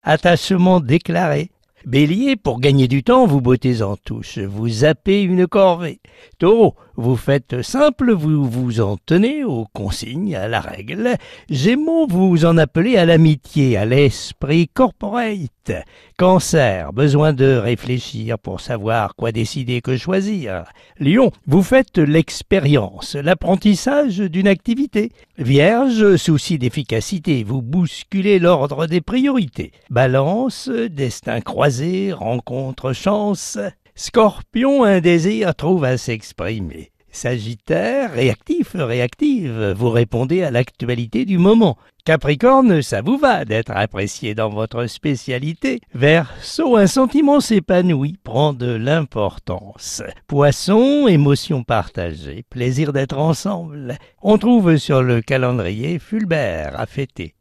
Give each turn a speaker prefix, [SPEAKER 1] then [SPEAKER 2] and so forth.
[SPEAKER 1] attachement déclaré. Bélier, pour gagner du temps, vous bottez en touche, vous zappez une corvée. Taureau, vous faites simple, vous vous en tenez aux consignes, à la règle. Gémeaux, vous en appelez à l'amitié, à l'esprit corporate. Cancer, besoin de réfléchir pour savoir quoi décider, que choisir. Lion, vous faites l'expérience, l'apprentissage d'une activité. Vierge, souci d'efficacité, vous bousculez l'ordre des priorités. Balance, destin croisé, rencontre chance. Scorpion, un désir trouve à s'exprimer. Sagittaire, réactive, vous répondez à l'actualité du moment. Capricorne, ça vous va d'être apprécié dans votre spécialité. Verseau, un sentiment s'épanouit, prend de l'importance. Poisson, émotion partagée, plaisir d'être ensemble. On trouve sur le calendrier Fulbert à fêter.